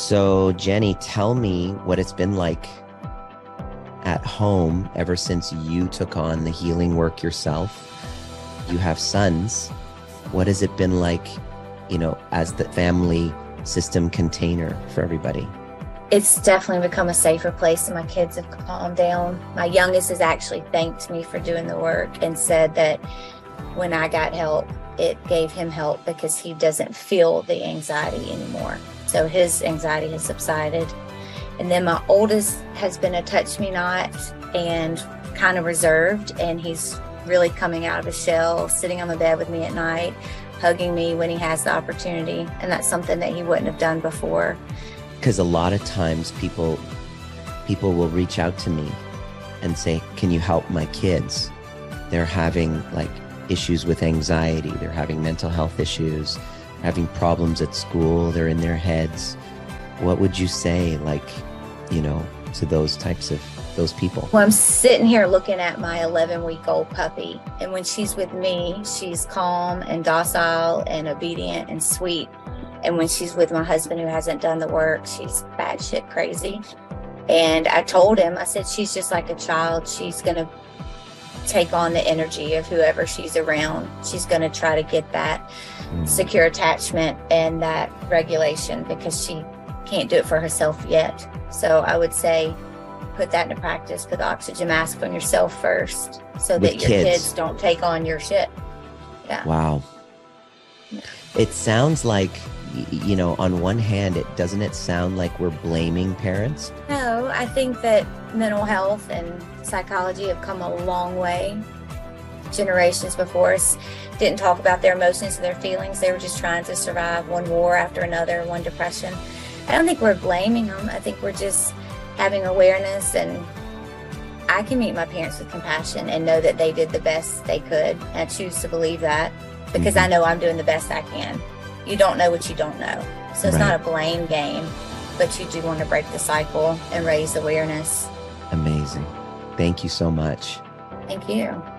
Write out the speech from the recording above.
So, Jenny, tell me what it's been like at home ever since you took on the healing work yourself. You have sons. What has it been like, as the family system container for everybody? It's definitely become a safer place, and my kids have calmed down. My youngest has actually thanked me for doing the work and said that when I got help, it gave him help because he doesn't feel the anxiety anymore. So his anxiety has subsided. And then my oldest has been a touch me not and kind of reserved, and he's really coming out of his shell, sitting on the bed with me at night, hugging me when he has the opportunity. And that's something that he wouldn't have done before. Because a lot of times people will reach out to me and say, can you help my kids? They're having like issues with anxiety. They're having mental health issues, having problems at school. They're in their heads. What would you say, to those people? Well, I'm sitting here looking at my 11-week-old puppy, and when she's with me, she's calm and docile and obedient and sweet. And when she's with my husband who hasn't done the work, she's batshit crazy. And I told him, I said, she's just like a child. She's going to take on the energy of whoever she's around. She's going to try to get that secure attachment and that regulation because she can't do it for herself yet. So I would say, put that into practice. Put the oxygen mask on yourself first so that your kids don't take on your shit. Yeah. Wow. It sounds like, on one hand, doesn't it sound like we're blaming parents? No, I think that mental health and psychology have come a long way. Generations before us didn't talk about their emotions and their feelings. They were just trying to survive one war after another, one depression. I don't think we're blaming them. I think we're just having awareness, and I can meet my parents with compassion and know that they did the best they could. And I choose to believe that because I know I'm doing the best I can. You don't know what you don't know. So it's not a blame game, but you do want to break the cycle and raise awareness. Amazing. Thank you so much. Thank you.